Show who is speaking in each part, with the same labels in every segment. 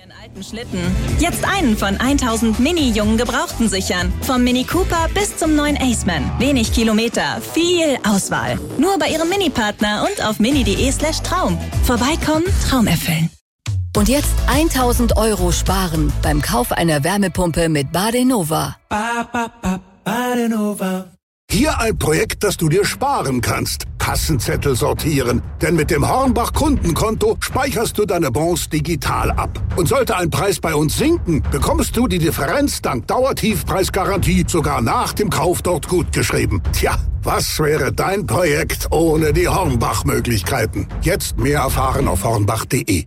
Speaker 1: Alten Schlitten. Jetzt einen von 1000 Mini-Jungen Gebrauchten sichern. Vom Mini Cooper bis zum neuen Aceman. Wenig Kilometer, viel Auswahl. Nur bei Ihrem Mini-Partner und auf mini.de/Traum. Vorbeikommen, Traum erfüllen.
Speaker 2: Und jetzt 1.000 € sparen beim Kauf einer Wärmepumpe mit Badenova.
Speaker 3: Badenova. Hier ein Projekt, das du dir sparen kannst. Kassenzettel sortieren. Denn mit dem Hornbach Kundenkonto speicherst du deine Bons digital ab. Und sollte ein Preis bei uns sinken, bekommst du die Differenz dank Dauertiefpreisgarantie sogar nach dem Kauf dort gutgeschrieben. Tja, was wäre dein Projekt ohne die Hornbach-Möglichkeiten? Jetzt mehr erfahren auf hornbach.de.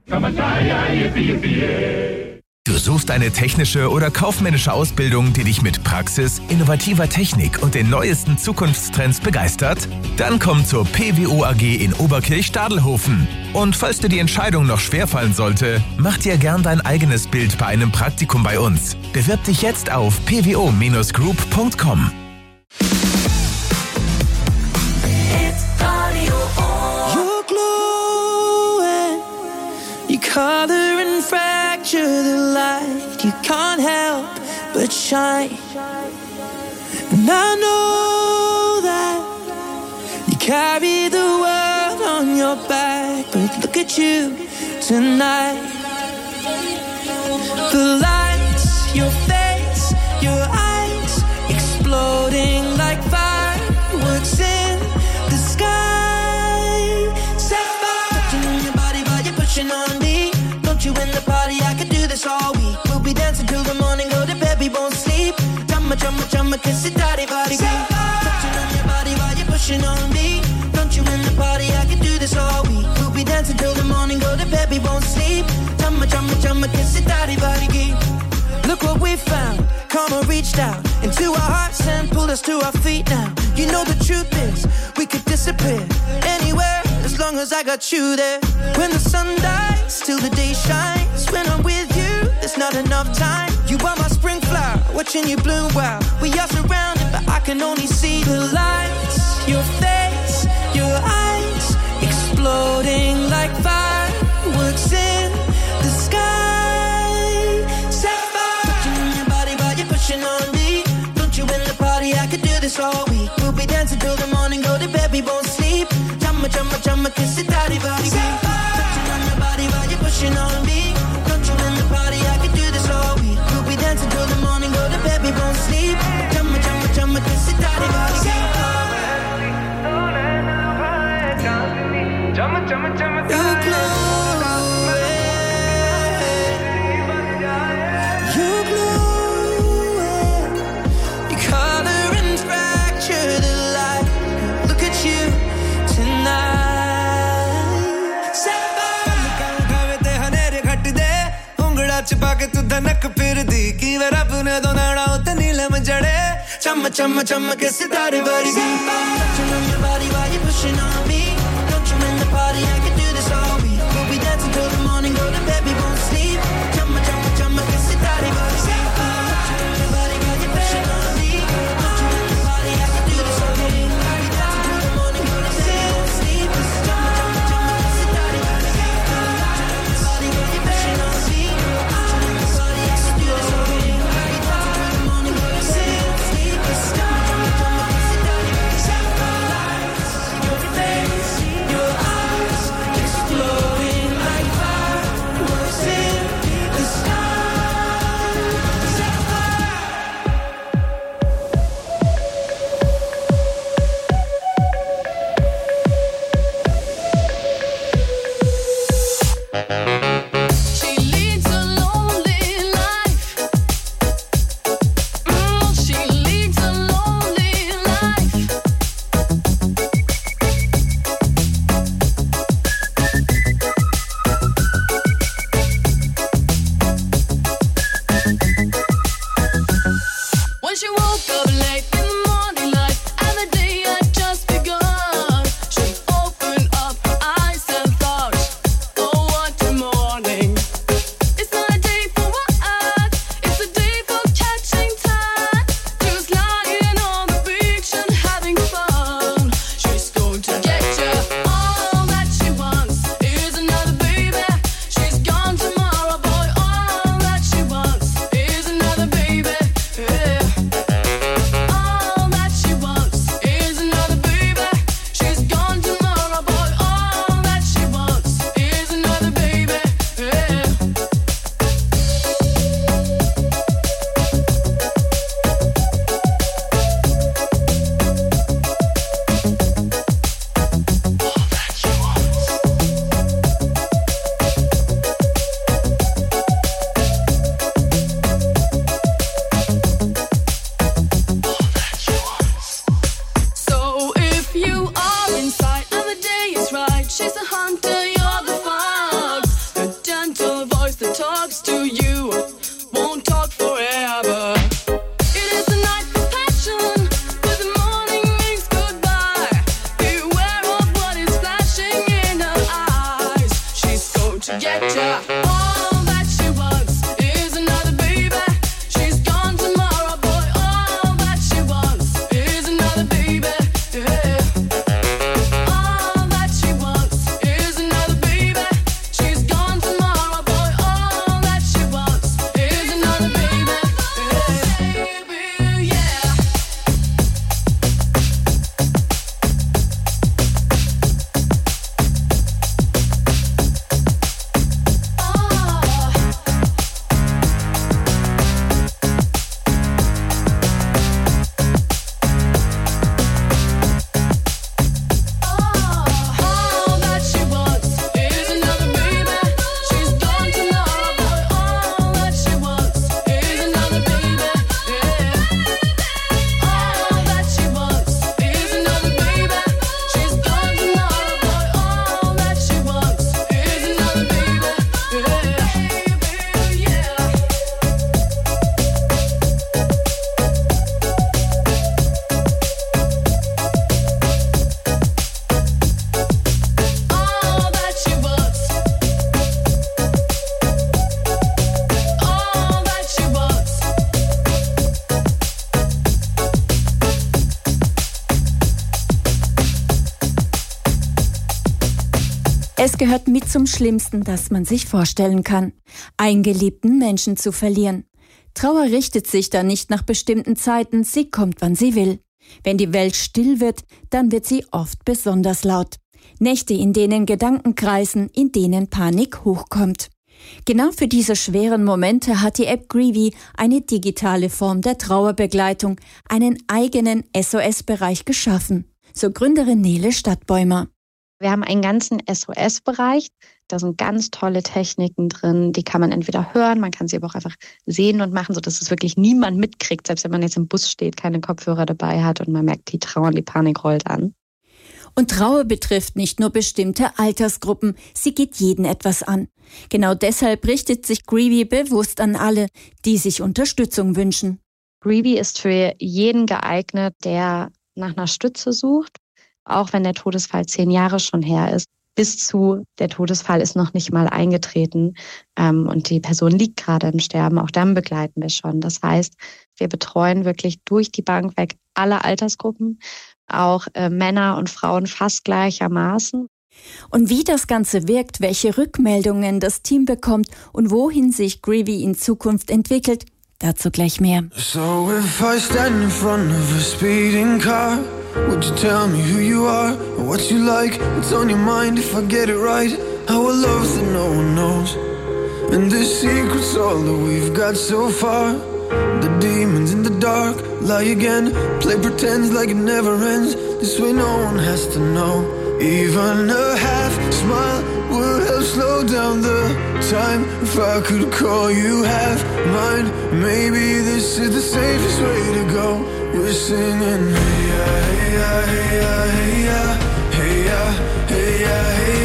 Speaker 4: Du suchst eine technische oder kaufmännische Ausbildung, die dich mit Praxis, innovativer Technik und den neuesten Zukunftstrends begeistert? Dann komm zur PWO AG in Oberkirch-Stadelhofen. Und falls dir die Entscheidung noch schwerfallen sollte, mach dir gern dein eigenes Bild bei einem Praktikum bei uns. Bewirb dich jetzt auf pwo-group.com.
Speaker 5: Color and fracture the light. You can't help but shine. And I know that you carry the world on your back, but look at you tonight. The lights, your face, your eyes, exploding like fireworks in the sky. Set fire touching your body while you're pushing on me. You in the party, I could do this all week. We'll be dancing till the morning, go to bed, we won't sleep. Chumma, chumma, chumma, kiss it, daddy, body, touching on your body while you're pushing on me. Don't you in the party, I could do this all week. We'll be dancing till the morning, go to bed, we won't sleep. Chumma, chumma, chumma, kiss it, daddy, body, look what we found. Karma reached out into our hearts and pulled us to our feet now. You know the truth is, we could disappear anywhere as long as I got you there. When the sun dies, till the day shines. When I'm with you, there's not enough time. You are my spring flower, watching you bloom wild. We are surrounded, but I can only see the lights. Your face, your eyes, exploding like fireworks in the sky. Set fire touching on your body while you're pushing on me. Don't you in the party, I could do this all week. We'll be dancing till the morning, go to bed, we won't sleep. Chumma, chumma, chumma, kiss it, daddy, body, touching on your body while you're pushing on me. Don't you in the party, I could do this all week. We'll be dancing till the morning, go to bed, we won't sleep. Chumma, chumma, chumma, kiss it, daddy, body, chumma, chumma, chumma, you glue it. You color and fracture the light. Look at you tonight. छुपा के तू धनक फिर दी की वे रब ने दोनाड़ा उते नीलम जड़े चम चम चम के सितारे बरसी touching on your body while you're pushing on me. Don't you in the party, I can do this all week. We'll be dancing till the morning, go to bed, we won't sleep. Chum chum chum के सितारे बरसी touching on your body while you're pushing on me. Don't you in the party, I can do this all week. We'll be dancing till the morning, go to bed, we won't sleep. Chum chum के सितारे बरसी touching on your body while you're pushing on me. Face
Speaker 6: talks to you won't talk forever. It is the night for passion, but the morning means goodbye. Beware of what is flashing in her eyes. She's going to get ya. All that she wants is another baby. She's gone tomorrow, boy. All that she wants is another baby. Yeah. All that she wants is another baby. She's gone tomorrow, boy. All that she wants is another baby. Yeah. All that she wants is another baby. She's gone tomorrow, boy. All that she wants is another baby. All that she wants is another baby. She's gone tomorrow, boy. All that she wants is another baby. All that she wants. All that she wants.
Speaker 7: Es gehört mit zum Schlimmsten, das man sich vorstellen kann, einen geliebten Menschen zu verlieren. Trauer richtet sich da nicht nach bestimmten Zeiten, sie kommt, wann sie will. Wenn die Welt still wird, dann wird sie oft besonders laut. Nächte, in denen Gedanken kreisen, in denen Panik hochkommt. Genau für diese schweren Momente hat die App Greevy eine digitale Form der Trauerbegleitung, einen eigenen SOS-Bereich geschaffen. So Gründerin Nele Stadtbäumer.
Speaker 8: Wir haben einen ganzen SOS-Bereich. Da sind ganz tolle Techniken drin. Die kann man entweder hören, man kann sie aber auch einfach sehen und machen, sodass es wirklich niemand mitkriegt, selbst wenn man jetzt im Bus steht, keine Kopfhörer dabei hat und man merkt, die Trauer, die Panik rollt an.
Speaker 7: Und Trauer betrifft nicht nur bestimmte Altersgruppen, sie geht jeden etwas an. Genau deshalb richtet sich Greevy bewusst an alle, die sich Unterstützung wünschen.
Speaker 8: Greevy ist für jeden geeignet, der nach einer Stütze sucht, auch wenn der Todesfall 10 Jahre schon her ist. Bis zu, der Todesfall ist noch nicht mal eingetreten und die Person liegt gerade im Sterben, auch dann begleiten wir schon. Das heißt, wir betreuen wirklich durch die Bank weg alle Altersgruppen, auch Männer und Frauen fast gleichermaßen.
Speaker 7: Und wie das Ganze wirkt, welche Rückmeldungen das Team bekommt und wohin sich Greevy in Zukunft entwickelt, dazu gleich mehr.
Speaker 5: So if I stand in front of a speeding car, would you tell me who you are, or what you like, what's on your mind if I get it right? Our love's that no one knows, and the secret's all that we've got so far. The demons in the dark lie again, play pretend like it never ends. This way no one has to know. Even a half smile would help slow down the time. If I could call you half mine, maybe this is the safest way to go. We're singing hey ya, hey ya, hey ya, hey ya, hey ya, hey ya, hey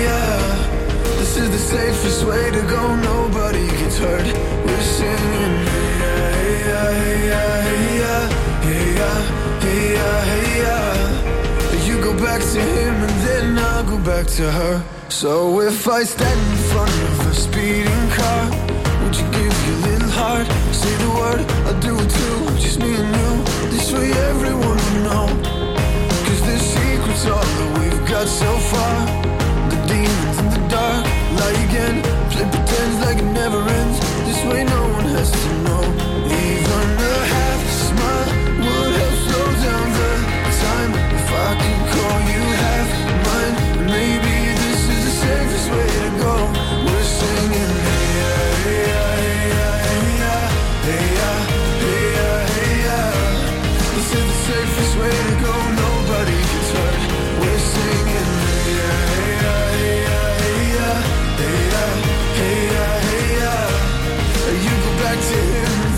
Speaker 5: ya. This is the safest way to go, nobody gets hurt. We're singing hey ya, hey ya, hey ya, hey ya, hey ya, hey ya, hey ya. You go back to him and then I'll go back to her. So if I stand in front of a speeding car, would you give your little heart? Say the word, I'll do it too. Just me and you, this way everyone will know. Cause the secret's all that we've got so far. The demons in the dark lie again, play pretend like it never ends. This way no one has to know. Even a half smile would help slow down the time. If I could call you half mine, maybe this is the safest way to go. We're singing hey ya, hey ya, hey ya, hey ya, hey ya, hey ya, hey ya. This is the safest way to go, nobody gets hurt. We're singing hey ya, hey ya, hey ya, hey ya, hey ya, hey ya, hey ya. You go back to him.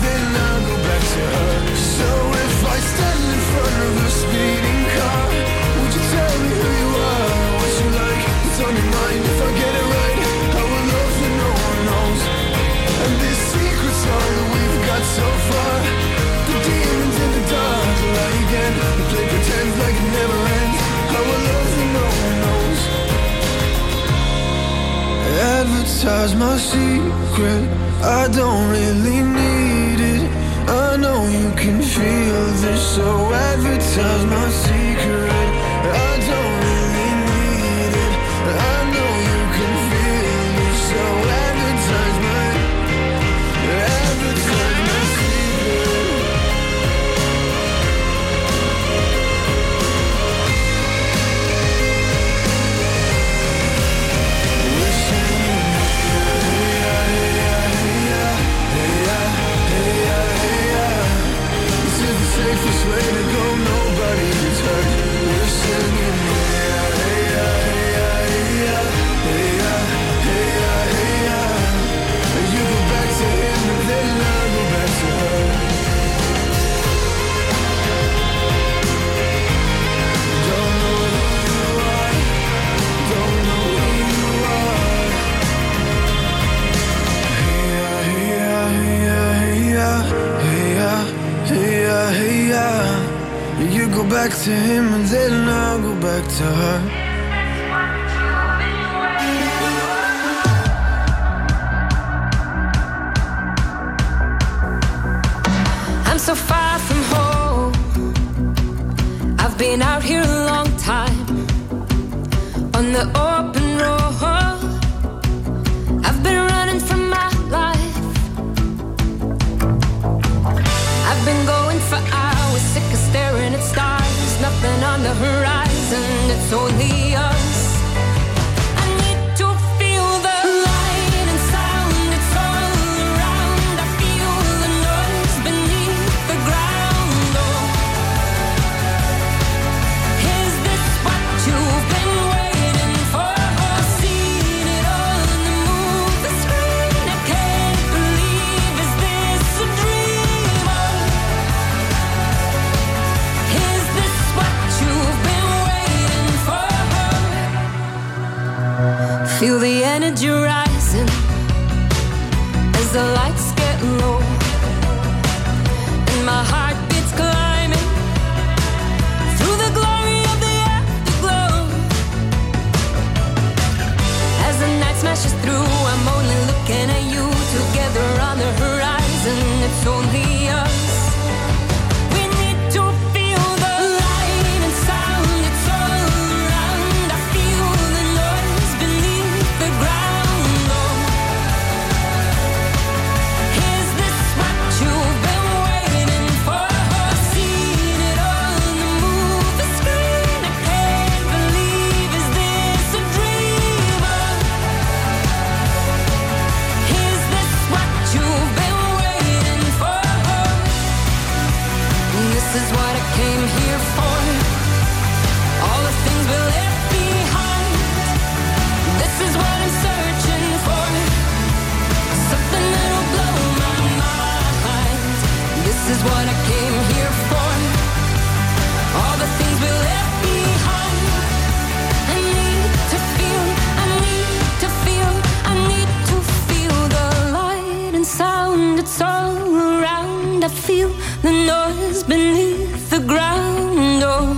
Speaker 5: advertise my secret. I don't really need it. I know you can feel this, so advertise my secret. I don't really need it. I know you can feel this, so advertise my safest way to go, nobody gets hurt. We're singing, hey ya, hey ya, hey ya, hey ya, hey ya, hey ya. And you go back to him and then I go back to her. Don't know who you are, don't know who you are. Hey ya, hey ya, hey ya, hey ya, hey ya. Hey ya, hey ya. You go back to him and then I'll go back to her.
Speaker 9: I'm so far from home. I've been out here a long time on the open road. I've been running from my life. I've been going for hours, sick of staring at stars. Nothing on the horizon, it's only us. I need to feel the light and sound, it's all around. I feel the noise beneath the ground. Oh, is this what you've been waiting for? Seen it on the movie screen. I can't believe, is this a dream? Is this what you've been waiting for? Feel the energy rising as the lights get low, and my heart beats climbing through the glory of the afterglow. As the night smashes through, I'm only looking at you. Together on the horizon, it's only us. We need to feel the light and sound, it's all around. I feel the noise beneath the ground. Oh, is this what you've been waiting for? Seen it on the movie screen. I can't believe, is this a dream? Is this what you've been waiting for? This is what I came here for. All the things we left behind. This is what I'm searching for. Something that'll blow my mind. This is what I came here for. All the things we left behind. I need to feel, I need to feel, I need to feel the light and sound. It's all around. I feel the noise beneath the ground. Oh,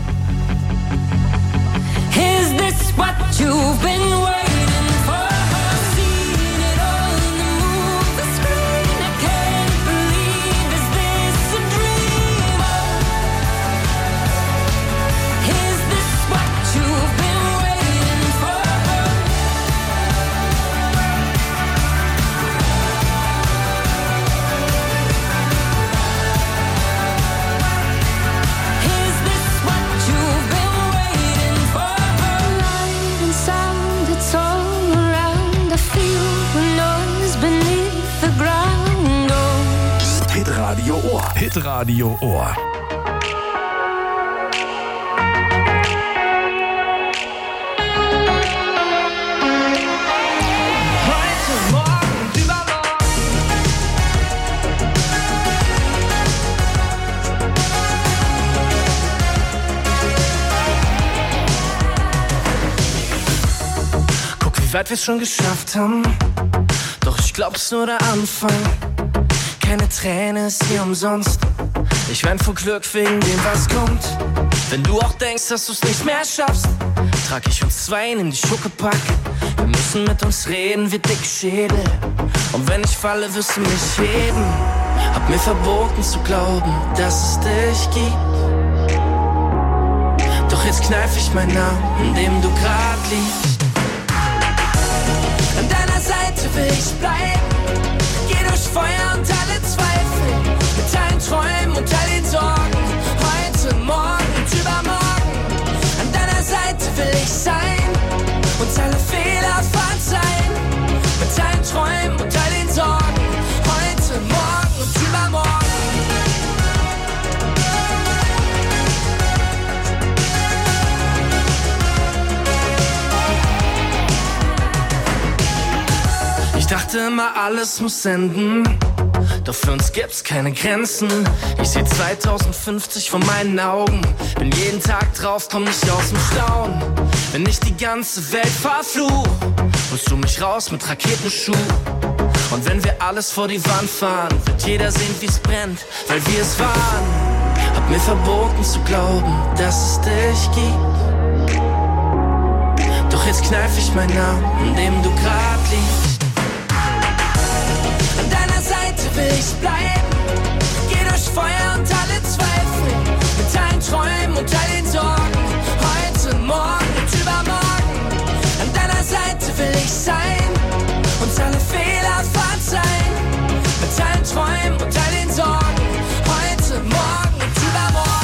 Speaker 9: is this what you've been waiting for? Seen it on the movie screen. I can't believe, is this a dream? Is this what you've been waiting for? Is this what you've been waiting for? Light and sound, it's all around. I feel the noise beneath the ground. Oh.
Speaker 4: Hitradio Ohr. Hitradio Ohr.
Speaker 5: Guck, wie weit wir's schon geschafft haben. Doch ich glaub's nur der Anfang. Keine Träne ist hier umsonst. Ich wein vor Glück wegen dem, was kommt. Wenn du auch denkst, dass du's nicht mehr schaffst, trag ich uns zwei in die Schuckepack. Wir müssen mit uns reden wie dicke Schädel. Und wenn ich falle, wirst du mich heben. Hab mir verboten zu glauben, dass es dich gibt. Doch jetzt kneif ich meinen Namen, in dem du grad liegst. An deiner Seite will ich bleiben. Geh durch Feuer und alle Zweifel. Mit allen Träumen und all den Sorgen. Heute, morgen und übermorgen. An deiner Seite will ich sein. Und alle Fehler verzeihen. Mit allen Träumen und all den Sorgen. Heute, morgen und übermorgen. Ich dachte immer, alles muss enden. Doch für uns gibt's keine Grenzen. Ich seh 2050 vor meinen Augen. Bin jeden Tag drauf, komm nicht aus dem Staunen. Wenn ich die ganze Welt verfluch, holst du mich raus mit Raketenschuh. Und wenn wir alles vor die Wand fahren, wird jeder sehen, wie's brennt, weil wir es waren. Hab mir verboten zu glauben, dass es dich gibt. Doch jetzt kneif ich meinen Namen, in dem du grad liegst. An deiner Seite will ich bleiben. Geh durch Feuer und alle Zweifel. Mit allen Träumen und all den Sorgen. Heute, morgen und übermorgen. An deiner Seite will ich sein. Und alle Fehler verzeihen. Mit allen Träumen und all den Sorgen. Heute, morgen und übermorgen.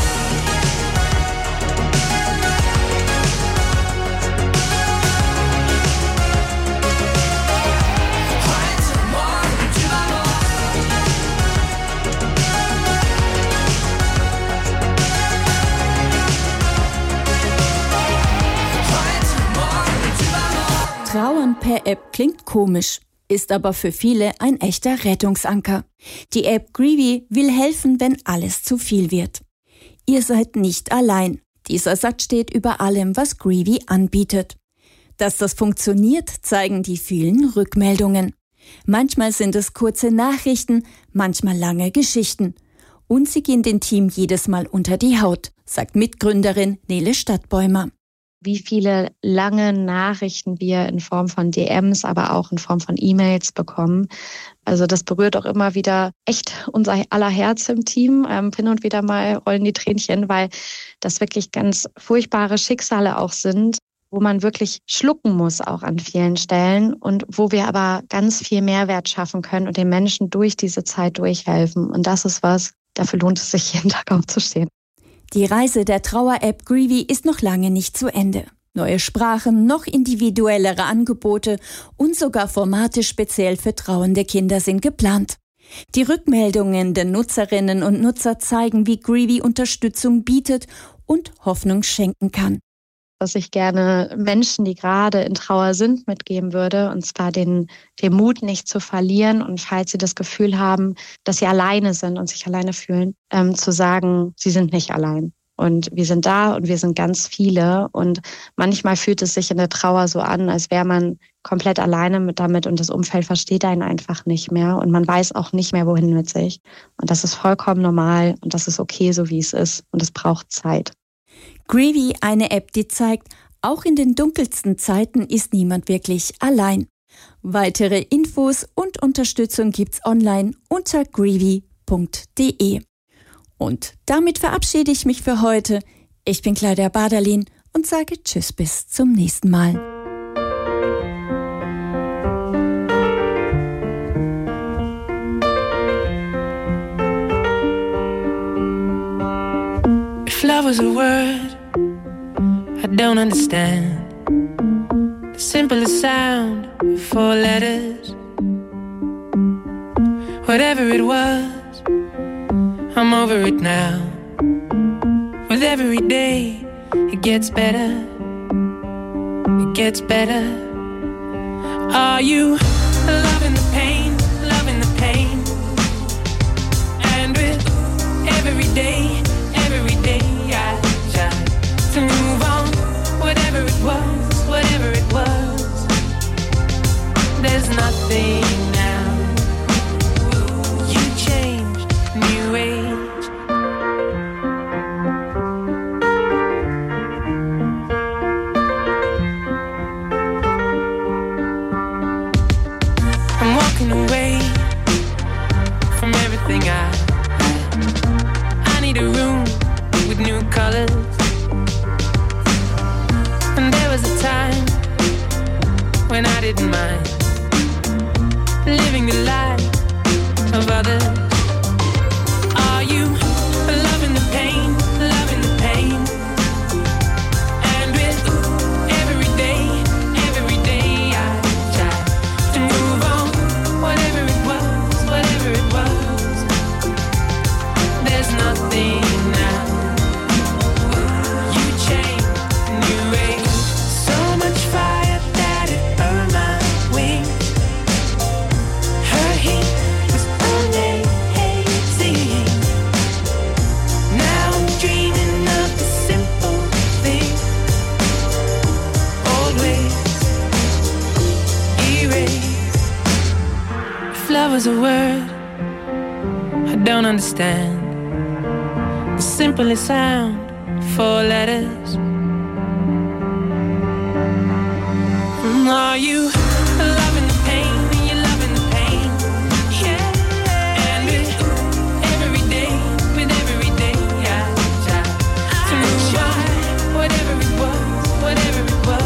Speaker 7: Trauern per App klingt komisch, ist aber für viele ein echter Rettungsanker. Die App Greevy will helfen, wenn alles zu viel wird. Ihr seid nicht allein. Dieser Satz steht über allem, was Greevy anbietet. Dass das funktioniert, zeigen die vielen Rückmeldungen. Manchmal sind es kurze Nachrichten, manchmal lange Geschichten. Und sie gehen dem Team jedes Mal unter die Haut, sagt Mitgründerin Nele Stadtbäumer.
Speaker 8: Wie viele lange Nachrichten wir in Form von DMs, aber auch in Form von E-Mails bekommen. Also das berührt auch immer wieder echt unser aller Herz im Team. Hin und wieder mal rollen die Tränchen, weil das wirklich ganz furchtbare Schicksale auch sind, wo man wirklich schlucken muss auch an vielen Stellen und wo wir aber ganz viel Mehrwert schaffen können und den Menschen durch diese Zeit durchhelfen. Und das ist was, dafür lohnt es sich, jeden Tag aufzustehen.
Speaker 7: Die Reise der Trauer-App Greevy ist noch lange nicht zu Ende. Neue Sprachen, noch individuellere Angebote und sogar Formate speziell für trauernde Kinder sind geplant. Die Rückmeldungen der Nutzerinnen und Nutzer zeigen, wie Greevy Unterstützung bietet und Hoffnung schenken kann.
Speaker 8: Was ich gerne Menschen, die gerade in Trauer sind, mitgeben würde, und zwar den Mut nicht zu verlieren und falls sie das Gefühl haben, dass sie alleine sind und sich alleine fühlen, zu sagen, sie sind nicht allein. Und wir sind da und wir sind ganz viele und manchmal fühlt es sich in der Trauer so an, als wäre man komplett alleine damit und das Umfeld versteht einen einfach nicht mehr und man weiß auch nicht mehr, wohin mit sich. Und das ist vollkommen normal und das ist okay, so wie es ist und es braucht Zeit.
Speaker 7: Greevy, eine App, die zeigt, auch in den dunkelsten Zeiten ist niemand wirklich allein. Weitere Infos und Unterstützung gibt's online unter greevy.de. Und damit verabschiede ich mich für heute. Ich bin Claudia Baderlin und sage Tschüss bis zum nächsten Mal.
Speaker 5: If love was a word I don't understand, the simplest sound, 4 letters. Whatever it was, I'm over it now. With every day, it gets better. It gets better. Are you loving the pain, loving the pain? And with every day I try to move on. Whatever it was, there's nothing now. You changed, new age. everything I need a room with new colors. And there was a time when I didn't mind living the life of others. Are you loving the pain, loving the pain? And with every day I try to move on. Whatever it was, there's nothing now. You changed, new age, so much fire that it burned my wings. Her heat was amazing. Now I'm dreaming of the simple thing. Old ways erased. If love was a word I don't understand, the simplest sound, 4 letters. Are you loving the pain? Are you loving the pain? Yeah. And with every day I try to move on. Whatever it was,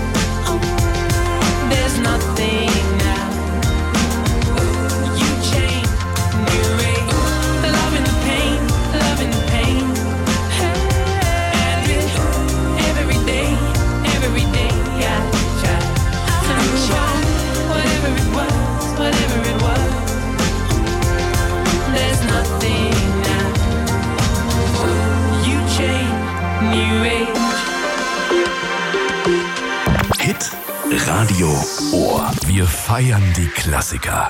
Speaker 5: there's nothing now. You change, new age, loving the pain, loving the pain. And with every day I try to move on. Whatever it was, there's nothing now. You change, new age.
Speaker 10: Hit Radio Ohr. Wir feiern die Klassiker.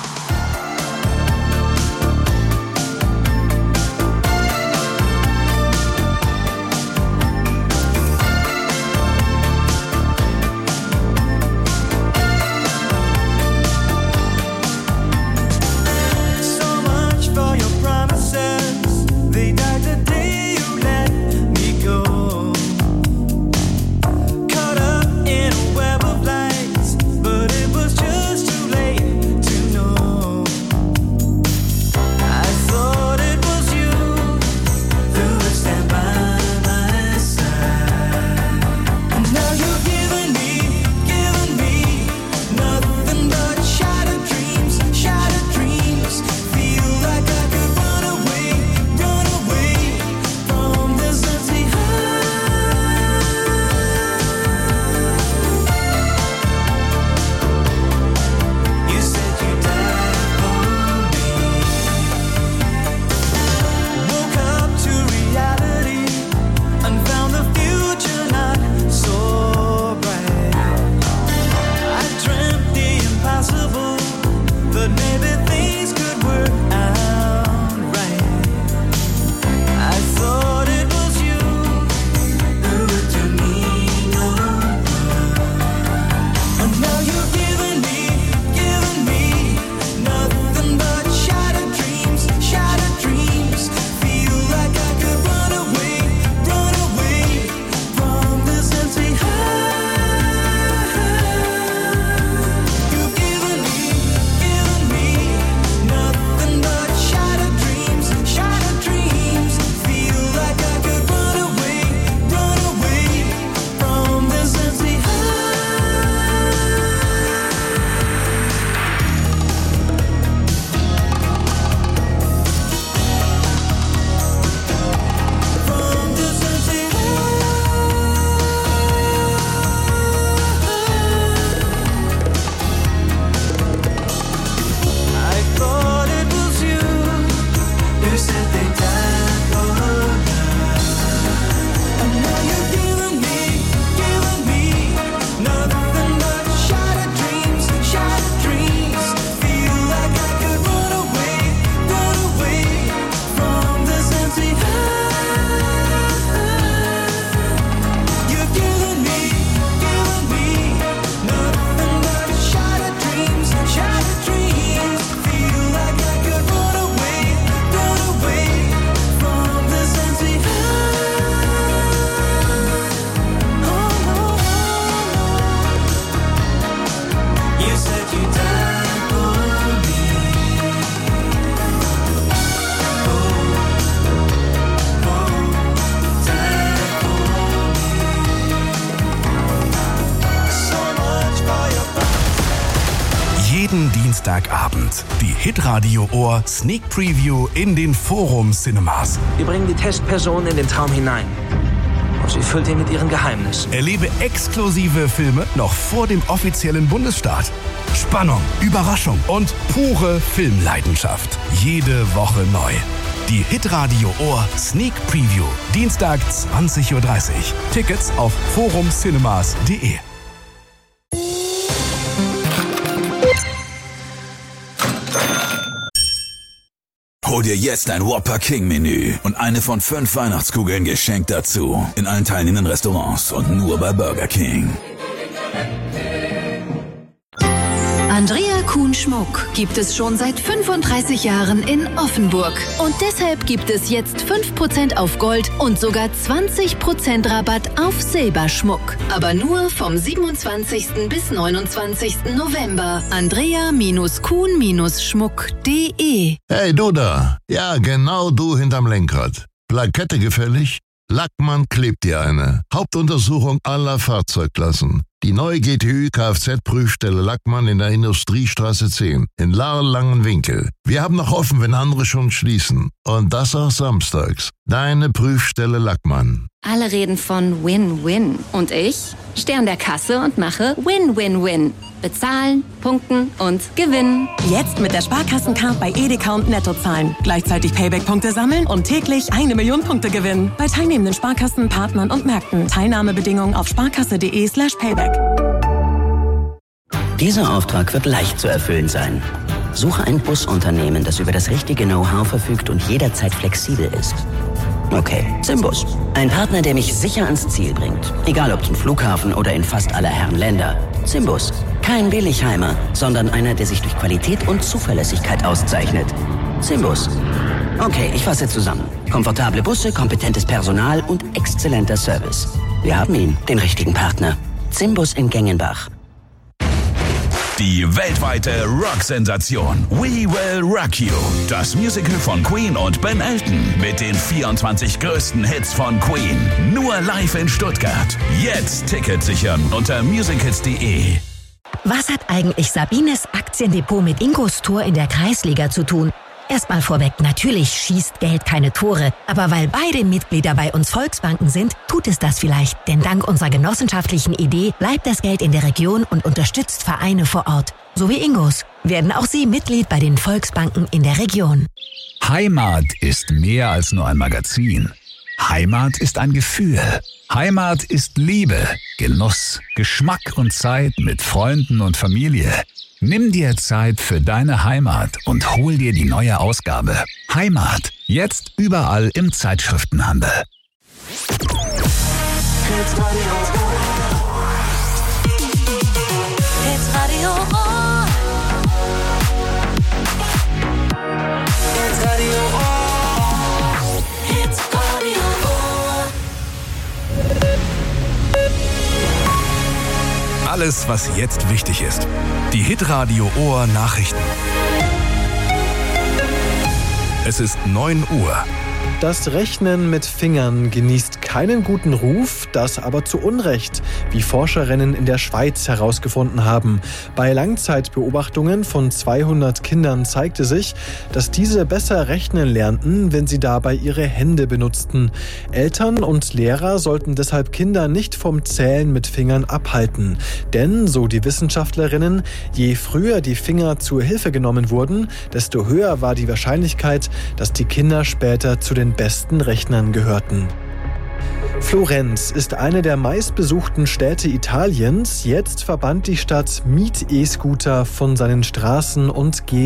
Speaker 11: So much for your promises. They died the day you let me go. Caught up in a web of lights, but it was just too late to
Speaker 10: Dienstagabend. Die Hitradio Ohr Sneak Preview in den Forum Cinemas.
Speaker 12: Wir bringen die Testperson in den Traum hinein. Und sie füllt ihn mit ihren Geheimnissen.
Speaker 10: Erlebe exklusive Filme noch vor dem offiziellen Bundesstart. Spannung, Überraschung und pure Filmleidenschaft. Jede Woche neu. Die Hitradio Ohr Sneak Preview. Dienstag 20.30 Uhr. Tickets auf forumcinemas.de.
Speaker 13: Hol dir jetzt ein Whopper King Menü und eine von 5 Weihnachtskugeln geschenkt dazu. In allen teilnehmenden Restaurants und nur bei Burger King.
Speaker 2: Andrea Kuhn Schmuck gibt es schon seit 35 Jahren in Offenburg. Und deshalb gibt es jetzt 5% auf Gold und sogar 20% Rabatt auf Silberschmuck. Aber nur vom 27. bis 29. November. Andrea-Kuhn-Schmuck.de.
Speaker 14: Hey, du da. Ja, genau du hinterm Lenkrad. Plakette gefällig? Lackmann klebt dir eine. Hauptuntersuchung aller Fahrzeugklassen. Die neue GTÜ Kfz-Prüfstelle Lackmann in der Industriestraße 10 in Lahr-Langenwinkel. Wir haben noch offen, wenn andere schon schließen. Und das auch samstags. Deine Prüfstelle Lackmann.
Speaker 15: Alle reden von Win-Win. Und ich stehe an der Kasse und mache Win-Win-Win. Bezahlen, punkten und gewinnen.
Speaker 16: Jetzt mit der Sparkassencard bei Edeka und Netto zahlen. Gleichzeitig Payback-Punkte sammeln und täglich 1 Million Punkte gewinnen. Bei teilnehmenden Sparkassen, Partnern und Märkten. Teilnahmebedingungen auf sparkasse.de/payback.
Speaker 17: Dieser Auftrag wird leicht zu erfüllen sein. Suche ein Busunternehmen, das über das richtige Know-how verfügt und jederzeit flexibel ist. Okay, Simbus. Ein Partner, der mich sicher ans Ziel bringt. Egal ob zum Flughafen oder in fast aller Herren Länder. Simbus. Kein Billigheimer, sondern einer, der sich durch Qualität und Zuverlässigkeit auszeichnet. Simbus. Okay, ich fasse zusammen. Komfortable Busse, kompetentes Personal und exzellenter Service. Wir haben ihn, den richtigen Partner. Simbus in Gengenbach.
Speaker 10: Die weltweite Rock-Sensation We Will Rock You. Das Musical von Queen und Ben Elton mit den 24 größten Hits von Queen. Nur live in Stuttgart. Jetzt Ticket sichern unter musicals.de.
Speaker 18: Was hat eigentlich Sabines Aktiendepot mit Ingos Tor in der Kreisliga zu tun? Erstmal vorweg, natürlich schießt Geld keine Tore. Aber weil beide Mitglieder bei uns Volksbanken sind, tut es das vielleicht. Denn dank unserer genossenschaftlichen Idee bleibt das Geld in der Region und unterstützt Vereine vor Ort. So wie Ingos. Werden auch Sie Mitglied bei den Volksbanken in der Region.
Speaker 4: Heimat ist mehr als nur ein Magazin. Heimat ist ein Gefühl. Heimat ist Liebe, Genuss, Geschmack und Zeit mit Freunden und Familie. Nimm dir Zeit für deine Heimat und hol dir die neue Ausgabe. Heimat. Jetzt überall im Zeitschriftenhandel.
Speaker 10: Alles, was jetzt wichtig ist. Die Hitradio Ohr Nachrichten. Es ist 9 Uhr.
Speaker 19: Das Rechnen mit Fingern genießt keinen guten Ruf, das aber zu Unrecht, wie Forscherinnen in der Schweiz herausgefunden haben. Bei Langzeitbeobachtungen von 200 Kindern zeigte sich, dass diese besser rechnen lernten, wenn sie dabei ihre Hände benutzten. Eltern und Lehrer sollten deshalb Kinder nicht vom Zählen mit Fingern abhalten. Denn, so die Wissenschaftlerinnen, je früher die Finger zur Hilfe genommen wurden, desto höher war die Wahrscheinlichkeit, dass die Kinder später zu den besten Rechnern gehörten. Florenz ist eine der meistbesuchten Städte Italiens. Jetzt verbannt die Stadt Miet-E-Scooter von seinen Straßen und